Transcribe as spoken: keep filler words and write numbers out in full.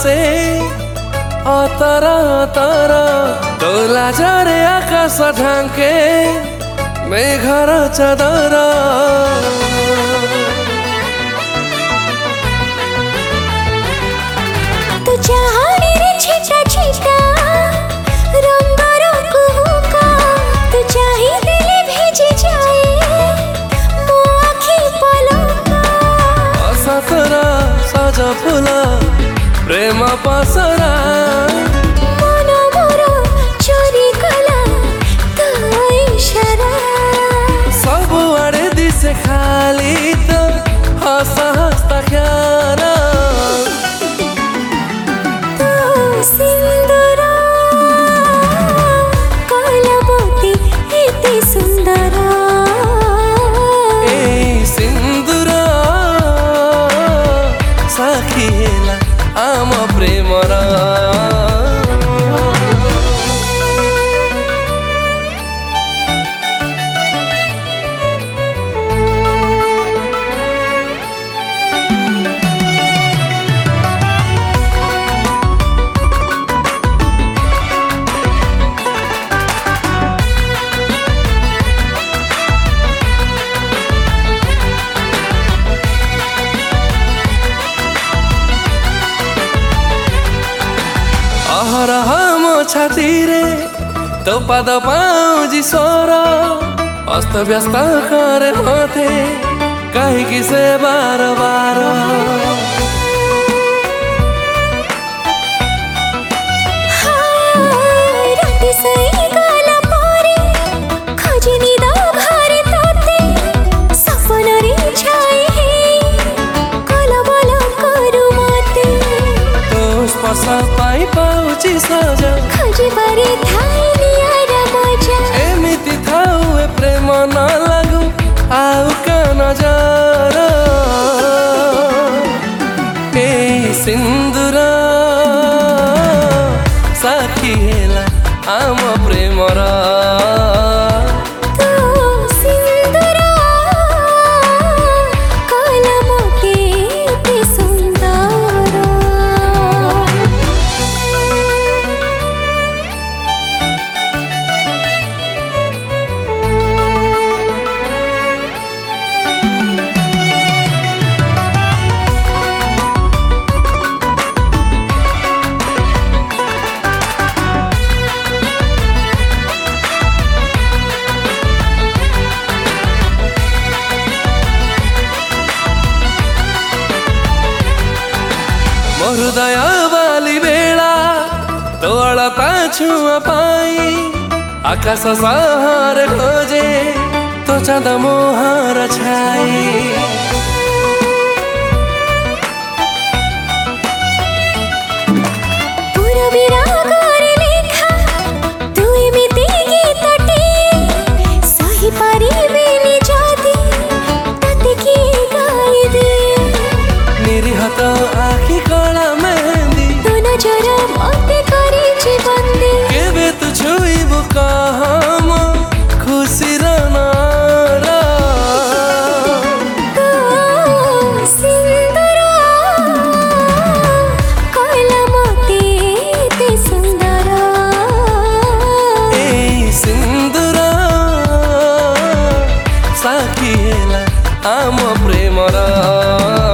से अतरा अतरा तोला जरे आकाश ढांके मेघर चादर तू चाहनी रे छिटा छिटा रंगर कुहुका तू चाही दिले भेजी जाए मो आखी पलका असतरा सज फूल प्रेम पसरा मन मोर चोरी कला तो इशारा सब आड़े दिसे खाली तो हस हस्ता ख्यारा सिंदूरा कलबती एते सुंदरा ए सिंदूरा साखी हेला आम प्रेमरा अहरह मो छाती रे तो पद पाउजी स्वर अस्त व्यस्त करे होते कहीं से बार बार रात सई गला पारे खजनी दा घरे तोते सपन रे छाए कलबल करू मते तो स्पर्श पाई पाउची सजा खजी बारे थाई नियारा मजा एमिति थाउ ए प्रेम न लागू आउ का नजर ए सिंदूरा साखी हेला आम प्रेमरा तू सिंदूरा कलबती एते सुंदरा हृदय वाली बेला तोड़ता छुआ पाई आकाश सहार खोजे तो चंद मोहर छाई पूरबी रागरे लेखा तू एमिति गीतटे सही पारिबेनि जदि तते कि गाई दे निरीहत आखि कला मेहंदी तो नजर मते करी जीवंदी केबे तू छुईबु कहम खुशी रनारा तू सिंदूरा कलबती एते सुंदरा ए सिंदूरा साखी हेला आम प्रेमरा